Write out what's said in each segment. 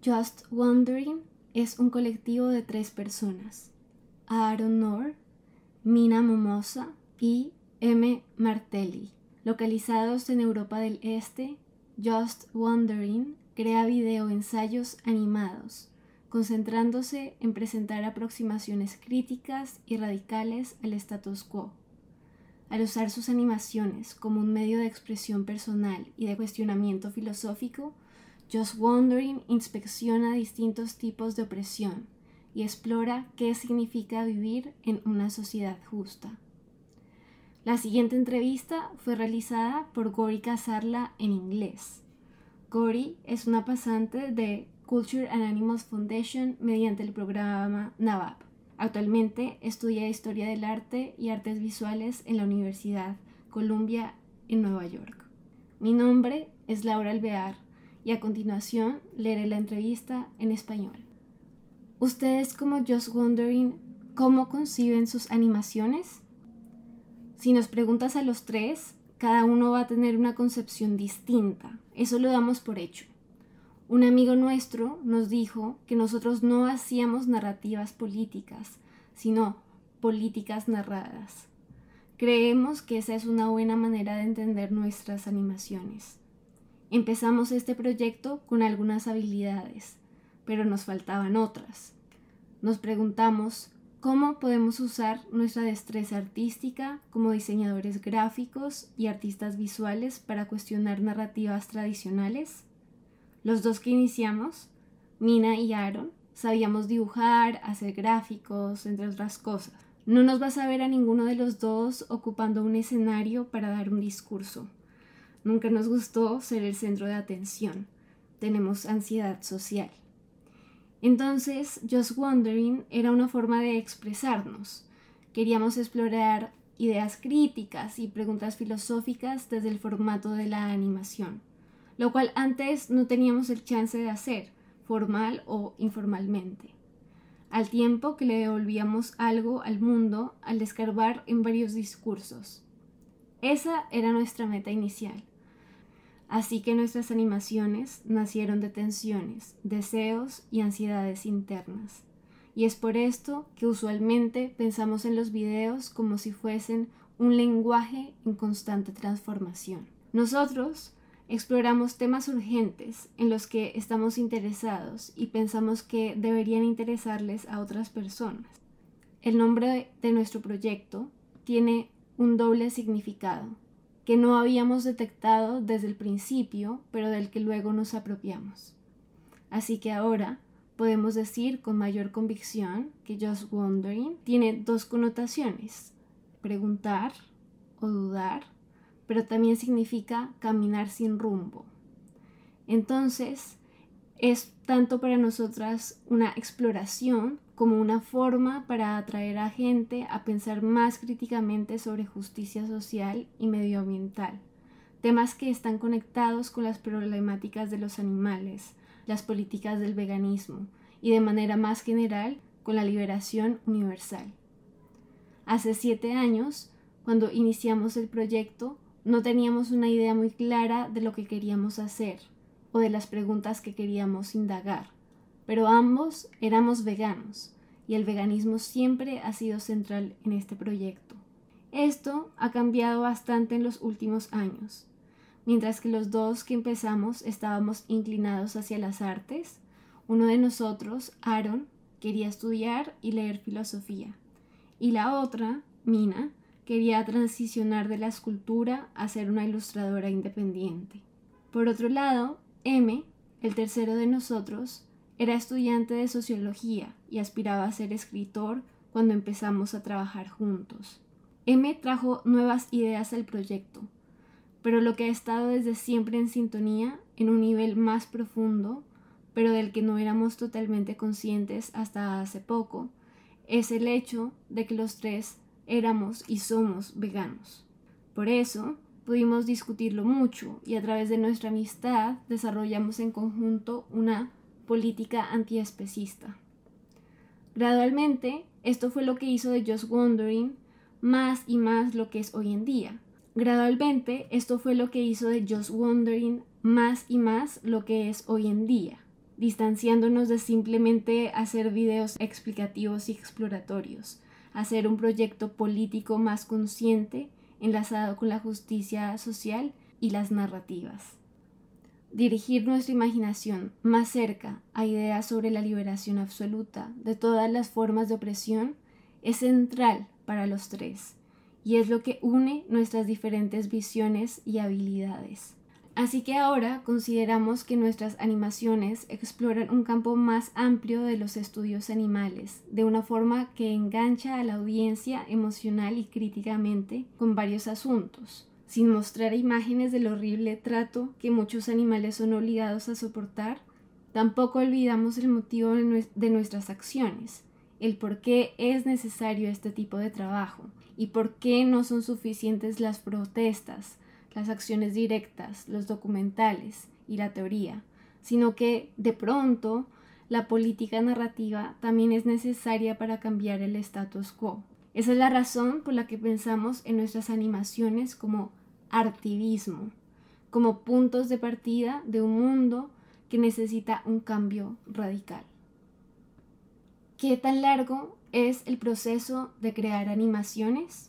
Just Wondering es un colectivo de 3 personas: Aaron Noor, Mina Momosa y M. Martelli. Localizados en Europa del Este, Just Wondering crea videoensayos animados, concentrándose en presentar aproximaciones críticas y radicales al status quo. Al usar sus animaciones como un medio de expresión personal y de cuestionamiento filosófico, Just Wondering inspecciona distintos tipos de opresión y explora qué significa vivir en una sociedad justa. La siguiente entrevista fue realizada por Gori Casarla en inglés. Gori es una pasante de Culture and Animals Foundation mediante el programa NAVAP. Actualmente estudia Historia del Arte y Artes Visuales en la Universidad Columbia en Nueva York. Mi nombre es Laura Alvear y a continuación leeré la entrevista en español. ¿Ustedes como Just Wondering, cómo conciben sus animaciones? Si nos preguntas a los 3, cada uno va a tener una concepción distinta. Eso lo damos por hecho. Un amigo nuestro nos dijo que nosotros no hacíamos narrativas políticas, sino políticas narradas. Creemos que esa es una buena manera de entender nuestras animaciones. Empezamos este proyecto con algunas habilidades, pero nos faltaban otras. Nos preguntamos cómo podemos usar nuestra destreza artística como diseñadores gráficos y artistas visuales para cuestionar narrativas tradicionales. Los 2 que iniciamos, Mina y Aaron, sabíamos dibujar, hacer gráficos, entre otras cosas. No nos vas a ver a ninguno de los 2 ocupando un escenario para dar un discurso. Nunca nos gustó ser el centro de atención. Tenemos ansiedad social. Entonces, Just Wondering era una forma de expresarnos. Queríamos explorar ideas críticas y preguntas filosóficas desde el formato de la animación, lo cual antes no teníamos el chance de hacer, formal o informalmente. Al tiempo que le devolvíamos algo al mundo al escarbar en varios discursos. Esa era nuestra meta inicial. Así que nuestras animaciones nacieron de tensiones, deseos y ansiedades internas. Y es por esto que usualmente pensamos en los videos como si fuesen un lenguaje en constante transformación. Nosotros exploramos temas urgentes en los que estamos interesados y pensamos que deberían interesarles a otras personas. El nombre de nuestro proyecto tiene un doble significado, que no habíamos detectado desde el principio, pero del que luego nos apropiamos. Así que ahora podemos decir con mayor convicción que Just Wondering tiene 2 connotaciones: preguntar o dudar, pero también significa caminar sin rumbo. Entonces, es tanto para nosotras una exploración como una forma para atraer a gente a pensar más críticamente sobre justicia social y medioambiental, temas que están conectados con las problemáticas de los animales, las políticas del veganismo y de manera más general con la liberación universal. Hace 7 años, cuando iniciamos el proyecto, no teníamos una idea muy clara de lo que queríamos hacer o de las preguntas que queríamos indagar, pero ambos éramos veganos y el veganismo siempre ha sido central en este proyecto. Esto ha cambiado bastante en los últimos años. Mientras que los 2 que empezamos estábamos inclinados hacia las artes, uno de nosotros, Aaron, quería estudiar y leer filosofía, y la otra, Mina, quería transicionar de la escultura a ser una ilustradora independiente. Por otro lado, M, el tercero de nosotros, era estudiante de sociología y aspiraba a ser escritor cuando empezamos a trabajar juntos. M trajo nuevas ideas al proyecto, pero lo que ha estado desde siempre en sintonía, en un nivel más profundo, pero del que no éramos totalmente conscientes hasta hace poco, es el hecho de que los 3 éramos y somos veganos. Por eso, pudimos discutirlo mucho y a través de nuestra amistad desarrollamos en conjunto una política antiespecista. Gradualmente, esto fue lo que hizo de Just Wondering más y más lo que es hoy en día. Gradualmente, esto fue lo que hizo de Just Wondering más y más lo que es hoy en día. distanciándonos de simplemente hacer videos explicativos y exploratorios, hacer un proyecto político más consciente enlazado con la justicia social y las narrativas. Dirigir nuestra imaginación más cerca a ideas sobre la liberación absoluta de todas las formas de opresión es central para los tres, y es lo que une nuestras diferentes visiones y habilidades. Así que ahora consideramos que nuestras animaciones exploran un campo más amplio de los estudios animales, de una forma que engancha a la audiencia emocional y críticamente con varios asuntos, sin mostrar imágenes del horrible trato que muchos animales son obligados a soportar. Tampoco olvidamos el motivo de nuestras acciones, el por qué es necesario este tipo de trabajo y por qué no son suficientes las protestas, las acciones directas, los documentales y la teoría, sino que, de pronto, la política narrativa también es necesaria para cambiar el status quo. Esa es la razón por la que pensamos en nuestras animaciones como artivismo, como puntos de partida de un mundo que necesita un cambio radical. ¿Qué tan largo es el proceso de crear animaciones?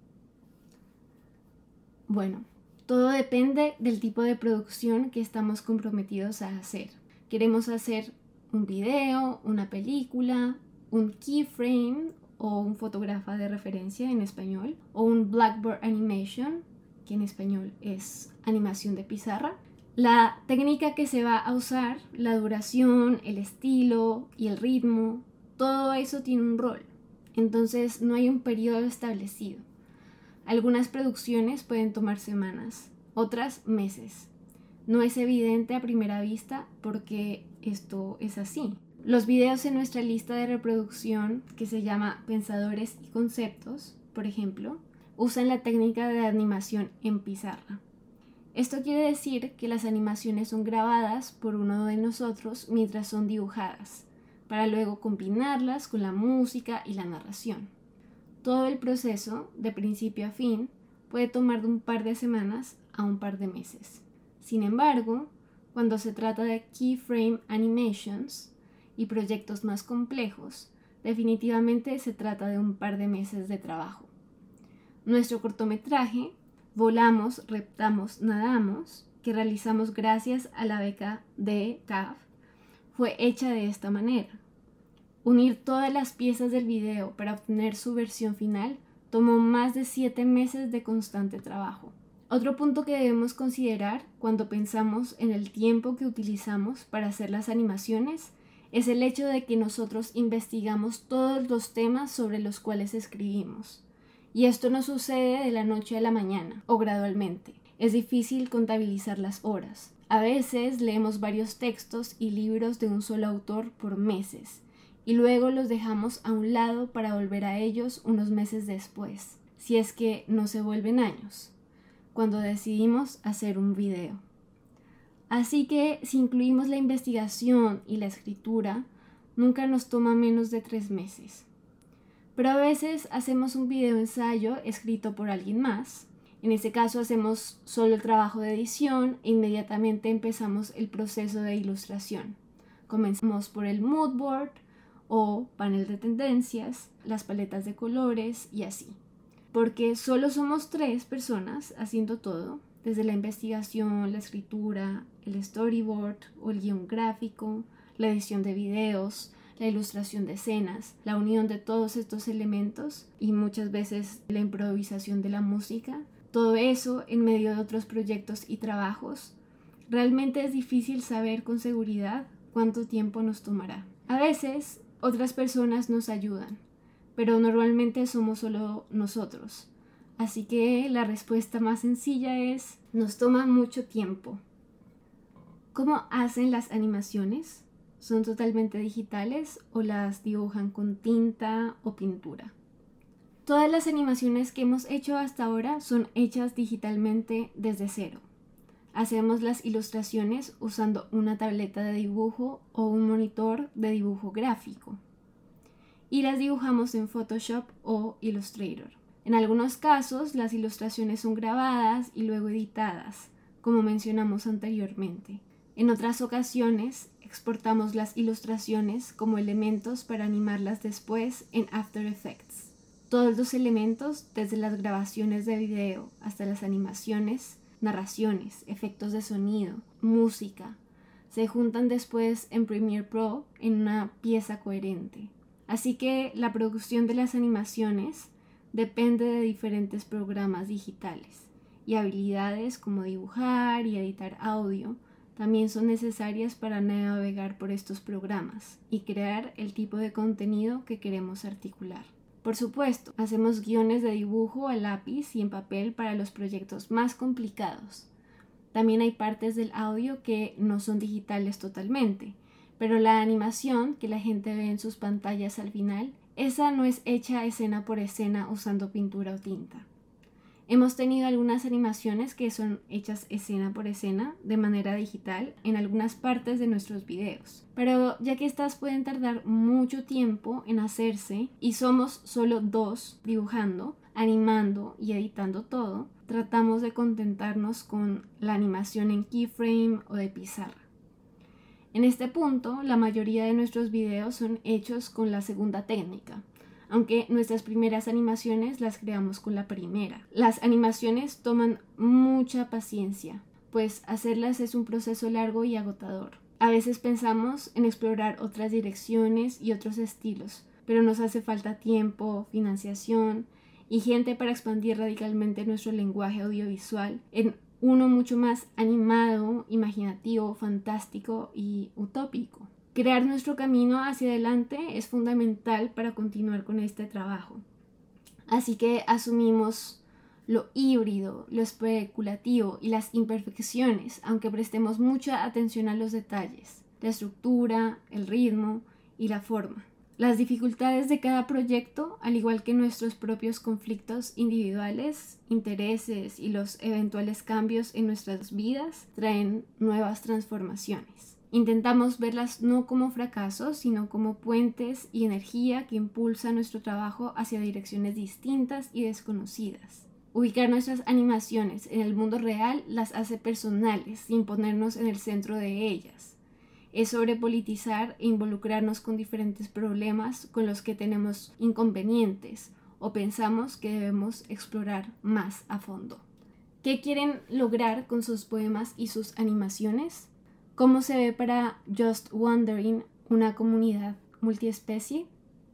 Bueno, todo depende del tipo de producción que estamos comprometidos a hacer. ¿Queremos hacer un video, una película, un keyframe o un fotógrafo de referencia en español, o un Blackboard Animation, que en español es animación de pizarra? La técnica que se va a usar, la duración, el estilo y el ritmo, todo eso tiene un rol. Entonces no hay un periodo establecido. Algunas producciones pueden tomar semanas, otras meses. No es evidente a primera vista porque esto es así. Los videos en nuestra lista de reproducción, que se llama Pensadores y Conceptos, por ejemplo, usan la técnica de animación en pizarra. Esto quiere decir que las animaciones son grabadas por uno de nosotros mientras son dibujadas, para luego combinarlas con la música y la narración. Todo el proceso, de principio a fin, puede tomar de un par de semanas a un par de meses. Sin embargo, cuando se trata de keyframe animations y proyectos más complejos, definitivamente se trata de un par de meses de trabajo. Nuestro cortometraje, Volamos, Reptamos, Nadamos, que realizamos gracias a la beca de CAF, fue hecha de esta manera. Unir todas las piezas del video para obtener su versión final tomó más de 7 meses de constante trabajo. Otro punto que debemos considerar cuando pensamos en el tiempo que utilizamos para hacer las animaciones es el hecho de que nosotros investigamos todos los temas sobre los cuales escribimos. Y esto no sucede de la noche a la mañana o gradualmente. Es difícil contabilizar las horas. A veces leemos varios textos y libros de un solo autor por meses, y luego los dejamos a un lado para volver a ellos unos meses después, si es que no se vuelven años, cuando decidimos hacer un video. Así que si incluimos la investigación y la escritura, nunca nos toma menos de 3 meses. Pero a veces hacemos un video ensayo escrito por alguien más. En ese caso hacemos solo el trabajo de edición e inmediatamente empezamos el proceso de ilustración. Comenzamos por el mood board o panel de tendencias, las paletas de colores y así. Porque solo somos 3 personas haciendo todo, desde la investigación, la escritura, el storyboard o el guión gráfico, la edición de videos, la ilustración de escenas, la unión de todos estos elementos y muchas veces la improvisación de la música. Todo eso en medio de otros proyectos y trabajos. Realmente es difícil saber con seguridad cuánto tiempo nos tomará. A veces otras personas nos ayudan, pero normalmente somos solo nosotros. Así que la respuesta más sencilla es: nos toma mucho tiempo. ¿Cómo hacen las animaciones? ¿Son totalmente digitales o las dibujan con tinta o pintura? Todas las animaciones que hemos hecho hasta ahora son hechas digitalmente desde cero. Hacemos las ilustraciones usando una tableta de dibujo o un monitor de dibujo gráfico. Y las dibujamos en Photoshop o Illustrator. En algunos casos, las ilustraciones son grabadas y luego editadas, como mencionamos anteriormente. En otras ocasiones, exportamos las ilustraciones como elementos para animarlas después en After Effects. Todos los elementos, desde las grabaciones de video hasta las animaciones, narraciones, efectos de sonido, música, se juntan después en Premiere Pro en una pieza coherente. Así que la producción de las animaciones depende de diferentes programas digitales y habilidades como dibujar y editar audio también son necesarias para navegar por estos programas y crear el tipo de contenido que queremos articular. Por supuesto, hacemos guiones de dibujo a lápiz y en papel para los proyectos más complicados. También hay partes del audio que no son digitales totalmente, pero la animación que la gente ve en sus pantallas al final, esa no es hecha escena por escena usando pintura o tinta. Hemos tenido algunas animaciones que son hechas escena por escena de manera digital en algunas partes de nuestros videos. Pero ya que estas pueden tardar mucho tiempo en hacerse y somos solo 2 dibujando, animando y editando todo, tratamos de contentarnos con la animación en keyframe o de pizarra. En este punto, la mayoría de nuestros videos son hechos con la segunda técnica, aunque nuestras primeras animaciones las creamos con la primera. Las animaciones toman mucha paciencia, pues hacerlas es un proceso largo y agotador. A veces pensamos en explorar otras direcciones y otros estilos, pero nos hace falta tiempo, financiación y gente para expandir radicalmente nuestro lenguaje audiovisual en uno mucho más animado, imaginativo, fantástico y utópico. Crear nuestro camino hacia adelante es fundamental para continuar con este trabajo. Así que asumimos lo híbrido, lo especulativo y las imperfecciones, aunque prestemos mucha atención a los detalles, la estructura, el ritmo y la forma. Las dificultades de cada proyecto, al igual que nuestros propios conflictos individuales, intereses y los eventuales cambios en nuestras vidas, traen nuevas transformaciones. Intentamos verlas no como fracasos, sino como puentes y energía que impulsan nuestro trabajo hacia direcciones distintas y desconocidas. Ubicar nuestras animaciones en el mundo real las hace personales, sin ponernos en el centro de ellas. Es sobrepolitizar e involucrarnos con diferentes problemas con los que tenemos inconvenientes o pensamos que debemos explorar más a fondo. ¿Qué quieren lograr con sus poemas y sus animaciones? ¿Cómo se ve para Just Wondering una comunidad multiespecie?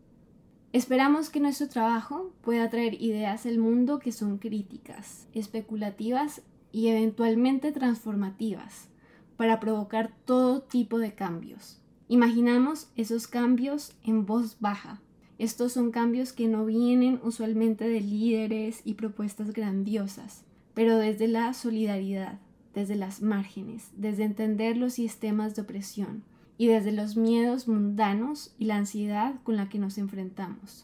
Esperamos que nuestro trabajo pueda traer ideas al mundo que son críticas, especulativas y eventualmente transformativas, para provocar todo tipo de cambios. Imaginamos esos cambios en voz baja. Estos son cambios que no vienen usualmente de líderes y propuestas grandiosas, pero desde la solidaridad, desde las márgenes, desde entender los sistemas de opresión y desde los miedos mundanos y la ansiedad con la que nos enfrentamos.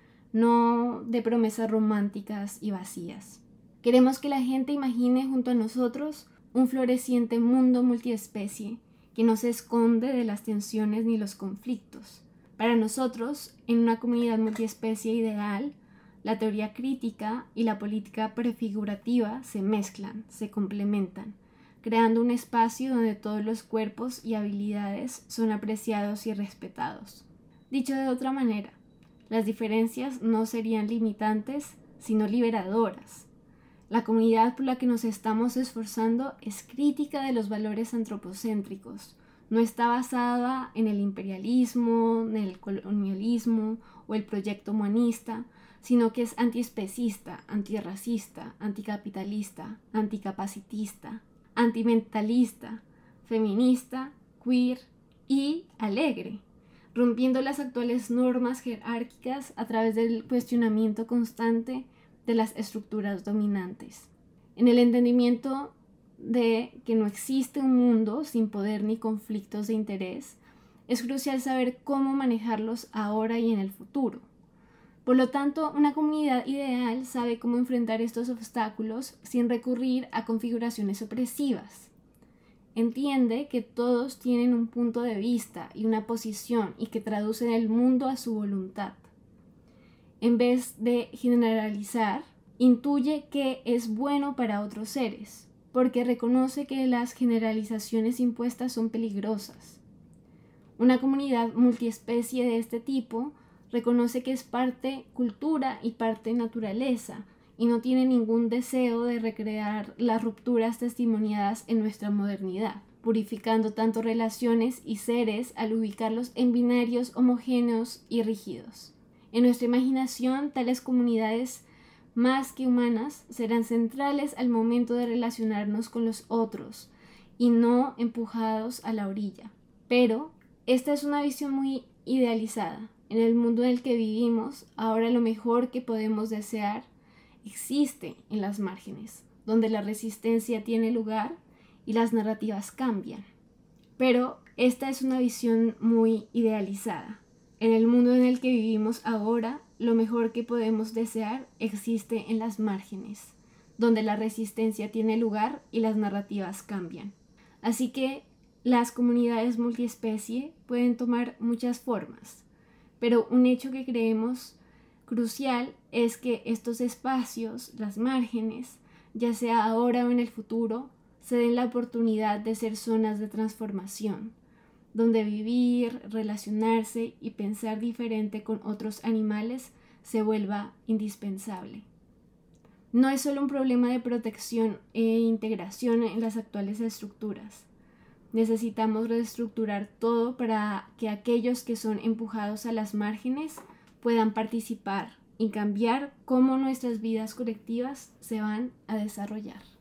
No de promesas románticas y vacías. Queremos que la gente imagine junto a nosotros un floreciente mundo multiespecie que no se esconde de las tensiones ni los conflictos. Para nosotros, en una comunidad multiespecie ideal, la teoría crítica y la política prefigurativa se mezclan, se complementan, creando un espacio donde todos los cuerpos y habilidades son apreciados y respetados. Dicho de otra manera, las diferencias no serían limitantes, sino liberadoras. La comunidad por la que nos estamos esforzando es crítica de los valores antropocéntricos. No está basada en el imperialismo, en el colonialismo o el proyecto humanista, sino que es antiespecista, antirracista, anticapitalista, anticapacitista, antimentalista, feminista, queer y alegre, rompiendo las actuales normas jerárquicas a través del cuestionamiento constante de las estructuras dominantes. En el entendimiento de que no existe un mundo sin poder ni conflictos de interés, es crucial saber cómo manejarlos ahora y en el futuro. Por lo tanto, una comunidad ideal sabe cómo enfrentar estos obstáculos sin recurrir a configuraciones opresivas. Entiende que todos tienen un punto de vista y una posición y que traducen el mundo a su voluntad. En vez de generalizar, intuye que es bueno para otros seres, porque reconoce que las generalizaciones impuestas son peligrosas. Una comunidad multiespecie de este tipo reconoce que es parte cultura y parte naturaleza y no tiene ningún deseo de recrear las rupturas testimoniadas en nuestra modernidad, purificando tanto relaciones y seres al ubicarlos en binarios homogéneos y rígidos. En nuestra imaginación, tales comunidades más que humanas serán centrales al momento de relacionarnos con los otros y no empujados a la orilla. Pero esta es una visión muy idealizada. En el mundo en el que vivimos, ahora lo mejor que podemos desear existe en las márgenes, donde la resistencia tiene lugar y las narrativas cambian. Pero esta es una visión muy idealizada. En el mundo en el que vivimos ahora, lo mejor que podemos desear existe en las márgenes, donde la resistencia tiene lugar y las narrativas cambian. Así que las comunidades multiespecie pueden tomar muchas formas, pero un hecho que creemos crucial es que estos espacios, las márgenes, ya sea ahora o en el futuro, se den la oportunidad de ser zonas de transformación, donde vivir, relacionarse y pensar diferente con otros animales se vuelva indispensable. No es solo un problema de protección e integración en las actuales estructuras. Necesitamos reestructurar todo para que aquellos que son empujados a las márgenes puedan participar y cambiar cómo nuestras vidas colectivas se van a desarrollar.